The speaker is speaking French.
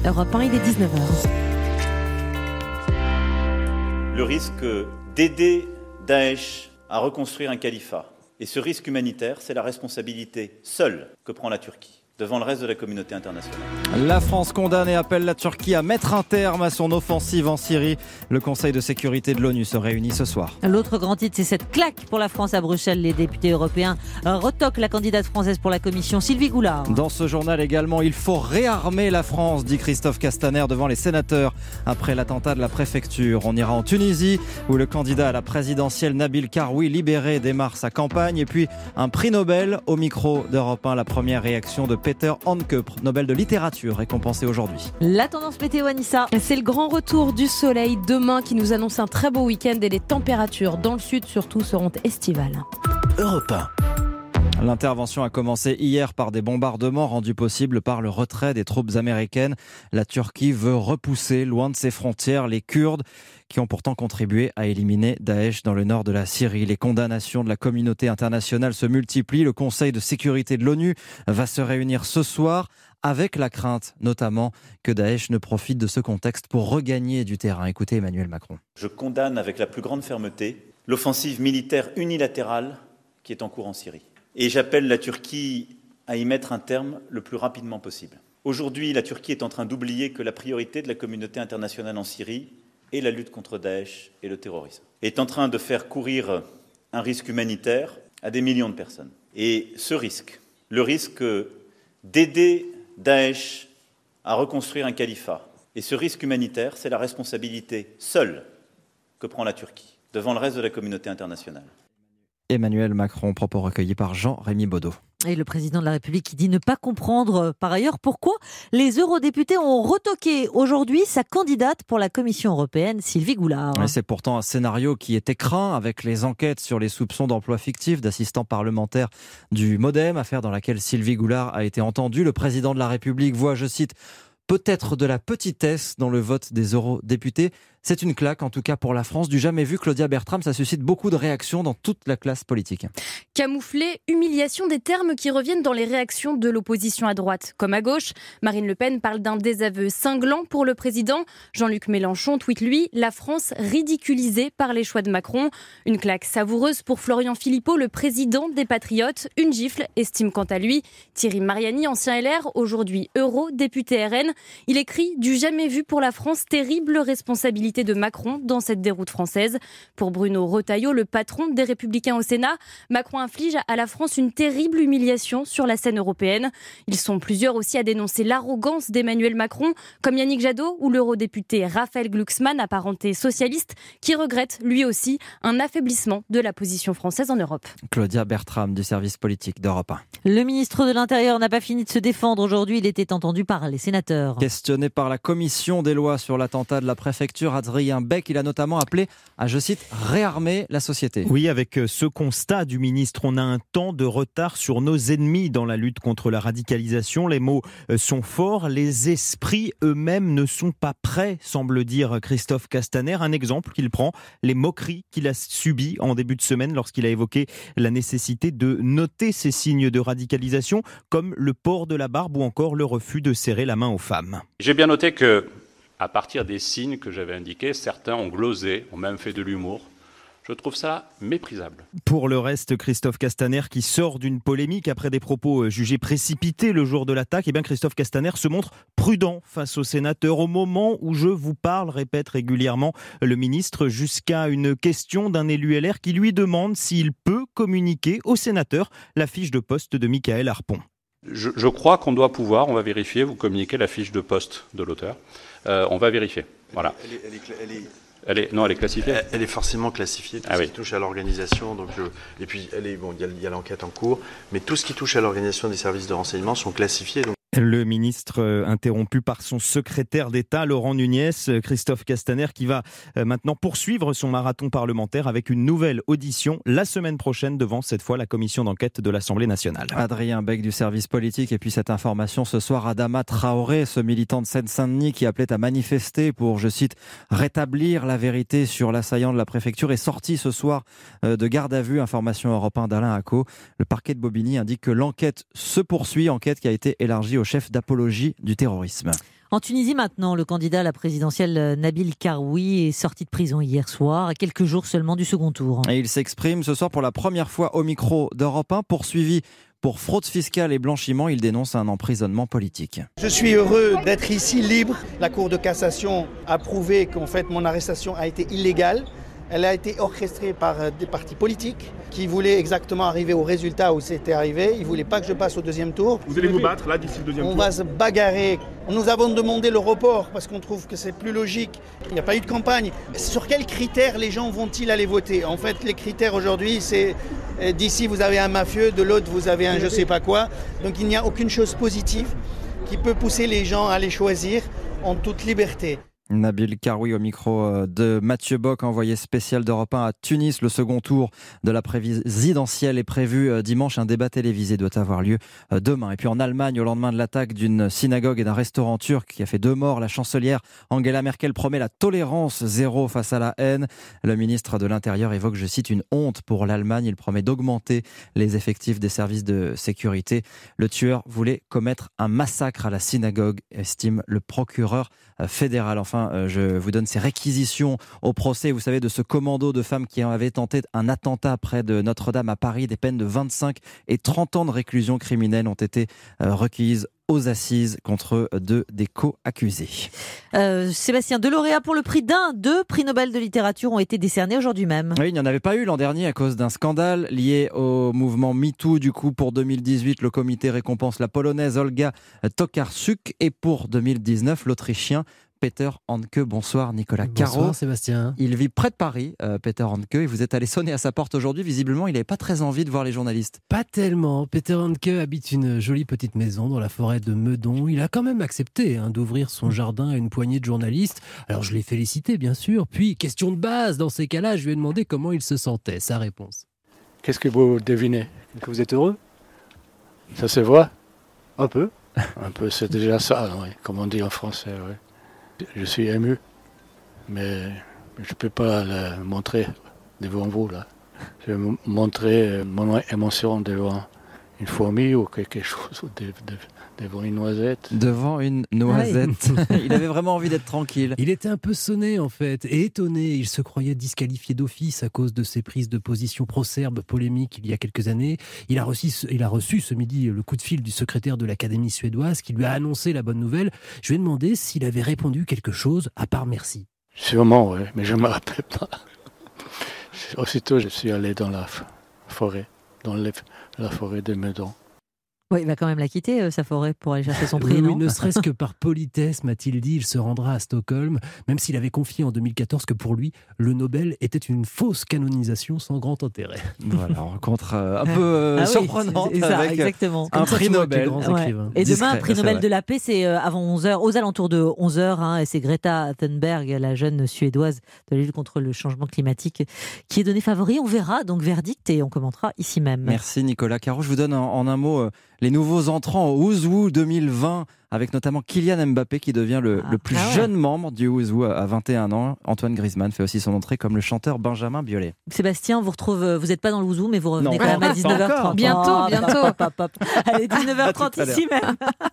Europe 1, il est 19h. Le risque d'aider Daesh à reconstruire un califat. Et ce risque humanitaire, c'est la responsabilité seule que prend la Turquie devant le reste de la communauté internationale. La France condamne et appelle la Turquie à mettre un terme à son offensive en Syrie. Le Conseil de sécurité de l'ONU se réunit ce soir. L'autre grand titre, c'est cette claque pour la France à Bruxelles. Les députés européens retoquent la candidate française pour la Commission, Sylvie Goulard. Dans ce journal également, il faut réarmer la France, dit Christophe Castaner devant les sénateurs après l'attentat de la préfecture. On ira en Tunisie où le candidat à la présidentielle Nabil Karoui, libéré, démarre sa campagne. Et puis un prix Nobel au micro d'Europe 1, la première réaction de Peter Handke, Nobel de littérature, récompensé aujourd'hui. La tendance météo, Anissa. C'est le grand retour du soleil demain qui nous annonce un très beau week-end et les températures dans le sud surtout seront estivales. Europe 1. L'intervention a commencé hier par des bombardements rendus possibles par le retrait des troupes américaines. La Turquie veut repousser loin de ses frontières les Kurdes qui ont pourtant contribué à éliminer Daesh dans le nord de la Syrie. Les condamnations de la communauté internationale se multiplient. Le Conseil de sécurité de l'ONU va se réunir ce soir avec la crainte notamment que Daesh ne profite de ce contexte pour regagner du terrain. Écoutez Emmanuel Macron. Je condamne avec la plus grande fermeté l'offensive militaire unilatérale qui est en cours en Syrie. Et j'appelle la Turquie à y mettre un terme le plus rapidement possible. Aujourd'hui, la Turquie est en train d'oublier que la priorité de la communauté internationale en Syrie est la lutte contre Daesh et le terrorisme. Elle est en train de faire courir un risque humanitaire à des millions de personnes. Et ce risque, le risque d'aider Daesh à reconstruire un califat, et ce risque humanitaire, c'est la responsabilité seule que prend la Turquie devant le reste de la communauté internationale. Emmanuel Macron, propos recueillis par Jean-Rémy Baudot. Et le président de la République qui dit ne pas comprendre par ailleurs pourquoi les eurodéputés ont retoqué aujourd'hui sa candidate pour la Commission européenne, Sylvie Goulard. Et c'est pourtant un scénario qui était craint avec les enquêtes sur les soupçons d'emploi fictif d'assistants parlementaires du MoDem, affaire dans laquelle Sylvie Goulard a été entendue. Le président de la République voit, je cite, peut-être de la petitesse dans le vote des eurodéputés. C'est une claque, en tout cas pour la France, du jamais vu. Claudia Bertram, ça suscite beaucoup de réactions dans toute la classe politique. Camouflé, humiliation, des termes qui reviennent dans les réactions de l'opposition à droite comme à gauche. Marine Le Pen parle d'un désaveu cinglant pour le président. Jean-Luc Mélenchon tweet, lui, la France ridiculisée par les choix de Macron. Une claque savoureuse pour Florian Philippot, le président des Patriotes. Une gifle, estime quant à lui Thierry Mariani, ancien LR, aujourd'hui eurodéputé RN. Il écrit du jamais vu pour la France, terrible responsabilité de Macron dans cette déroute française. Pour Bruno Retailleau, le patron des Républicains au Sénat, Macron inflige à la France une terrible humiliation sur la scène européenne. Ils sont plusieurs aussi à dénoncer l'arrogance d'Emmanuel Macron, comme Yannick Jadot ou l'eurodéputé Raphaël Glucksmann, apparenté socialiste, qui regrette lui aussi un affaiblissement de la position française en Europe. Claudia Bertram du service politique d'Europe 1. Le ministre de l'Intérieur n'a pas fini de se défendre aujourd'hui. Il était entendu par les sénateurs. Questionné par la commission des lois sur l'attentat de la préfecture, Adrien Beck, il a notamment appelé à, je cite, réarmer la société. Oui, avec ce constat du ministre, on a un temps de retard sur nos ennemis dans la lutte contre la radicalisation. Les mots sont forts, les esprits eux-mêmes ne sont pas prêts, semble dire Christophe Castaner. Un exemple qu'il prend, les moqueries qu'il a subies en début de semaine lorsqu'il a évoqué la nécessité de noter ces signes de radicalisation, comme le port de la barbe ou encore le refus de serrer la main aux femmes. J'ai bien noté que, à partir des signes que j'avais indiqués, certains ont glosé, ont même fait de l'humour. Je trouve ça méprisable. Pour le reste, Christophe Castaner qui sort d'une polémique après des propos jugés précipités le jour de l'attaque, eh bien Christophe Castaner se montre prudent face aux sénateurs. Au moment où je vous parle, répète régulièrement le ministre, jusqu'à une question d'un élu LR qui lui demande s'il peut communiquer aux sénateurs la fiche de poste de Mickaël Harpon. Je crois qu'on doit pouvoir, on va vérifier, vous communiquer la fiche de poste de l'auteur. On va vérifier. Voilà. Elle est classifiée. Elle est forcément classifiée, tout ce qui touche à l'organisation. Donc et puis, il y a l'enquête en cours, mais tout ce qui touche à l'organisation des services de renseignement sont classifiés. Donc... Le ministre interrompu par son secrétaire d'État, Laurent Nunez, Christophe Castaner, qui va maintenant poursuivre son marathon parlementaire avec une nouvelle audition la semaine prochaine devant cette fois la commission d'enquête de l'Assemblée nationale. Adrien Beck du service politique. Et puis cette information ce soir, Adama Traoré, ce militant de Seine-Saint-Denis qui appelait à manifester pour, je cite, rétablir la vérité sur l'assaillant de la préfecture, est sorti ce soir de garde à vue. Information Europe 1 d'Alain Acco. Le parquet de Bobigny indique que l'enquête se poursuit, enquête qui a été élargie au chef d'apologie du terrorisme. En Tunisie maintenant, le candidat à la présidentielle Nabil Karoui est sorti de prison hier soir, à quelques jours seulement du second tour. Et il s'exprime ce soir pour la première fois au micro d'Europe 1, poursuivi pour fraude fiscale et blanchiment. Il dénonce un emprisonnement politique. Je suis heureux d'être ici libre. La Cour de cassation a prouvé qu'en fait mon arrestation a été illégale. Elle a été orchestrée par des partis politiques qui voulaient exactement arriver au résultat où c'était arrivé. Ils ne voulaient pas que je passe au deuxième tour. Vous allez vous battre là d'ici le deuxième tour ? On va se bagarrer. Nous avons demandé le report parce qu'on trouve que c'est plus logique. Il n'y a pas eu de campagne. Sur quels critères les gens vont-ils aller voter ? En fait, les critères aujourd'hui, c'est d'ici vous avez un mafieux, de l'autre vous avez un je ne sais pas quoi. Donc il n'y a aucune chose positive qui peut pousser les gens à les choisir en toute liberté. Nabil Karoui au micro de Mathieu Bock, envoyé spécial d'Europe 1 à Tunis. Le second tour de la présidentielle est prévu dimanche. Un débat télévisé doit avoir lieu demain. Et puis en Allemagne, au lendemain de l'attaque d'une synagogue et d'un restaurant turc qui a fait 2 morts, la chancelière Angela Merkel promet la tolérance zéro face à la haine. Le ministre de l'Intérieur évoque, je cite, une honte pour l'Allemagne. Il promet d'augmenter les effectifs des services de sécurité. Le tueur voulait commettre un massacre à la synagogue, estime le procureur fédéral. Enfin, je vous donne ces réquisitions au procès, vous savez, de ce commando de femmes qui avait tenté un attentat près de Notre-Dame à Paris. Des peines de 25 et 30 ans de réclusion criminelle ont été requises aux assises contre 2 des co-accusés. Sébastien, 2 lauréats pour le prix d'2 prix Nobel de littérature ont été décernés aujourd'hui même. Oui, il n'y en avait pas eu l'an dernier à cause d'un scandale lié au mouvement MeToo. Du coup, pour 2018, le comité récompense la Polonaise Olga Tokarczuk et pour 2019, l'Autrichien Peter Handke. Bonsoir Nicolas Caro. Bonsoir Sébastien. Il vit près de Paris, Peter Handke, et vous êtes allé sonner à sa porte aujourd'hui. Visiblement, il n'avait pas très envie de voir les journalistes. Pas tellement. Peter Handke habite une jolie petite maison dans la forêt de Meudon. Il a quand même accepté d'ouvrir son jardin à une poignée de journalistes. Alors je l'ai félicité bien sûr. Puis, question de base, dans ces cas-là, je lui ai demandé comment il se sentait. Sa réponse. Qu'est-ce que vous devinez ? Que vous êtes heureux ? Ça se voit ? Un peu. Un peu, c'est déjà ça, oui, comme on dit en français, oui. Je suis ému, mais je ne peux pas le montrer devant vous, là. Je vais montrer mon émotion devant une fourmi ou quelque chose, devant une noisette. Devant une noisette. Il avait vraiment envie d'être tranquille. Il était un peu sonné en fait, et étonné. Il se croyait disqualifié d'office à cause de ses prises de position pro-serbes polémiques il y a quelques années. Il a reçu ce midi le coup de fil du secrétaire de l'Académie suédoise qui lui a annoncé la bonne nouvelle. Je lui ai demandé s'il avait répondu quelque chose à part merci. Sûrement, oui, mais je ne me rappelle pas. Aussitôt, je suis allé dans la forêt, la forêt de Meudon. Oui, il va quand même la quitter, sa forêt, pour aller chercher son prix, non ? Oui, ne serait-ce que par politesse, m'a-t-il dit, il se rendra à Stockholm, même s'il avait confié en 2014 que pour lui, le Nobel était une fausse canonisation sans grand intérêt. Voilà, rencontre un peu surprenante c'est ça, avec exactement. Un prix Nobel. Ouais. Et demain, un prix Nobel de la paix, c'est avant 11h, aux alentours de 11h, et c'est Greta Thunberg, la jeune Suédoise de la lutte contre le changement climatique, qui est donnée favori. On verra, donc verdict, et on commentera ici même. Merci Nicolas Caro. Je vous donne en un mot les nouveaux entrants au Ouzou 2020, avec notamment Kylian Mbappé qui devient le plus jeune membre du Ouzou à 21 ans. Antoine Griezmann fait aussi son entrée comme le chanteur Benjamin Biolay. Sébastien, on vous retrouve, vous n'êtes pas dans le Ouzou, mais vous revenez quand même à 19h30. Bientôt. Allez, 19h30 ici même.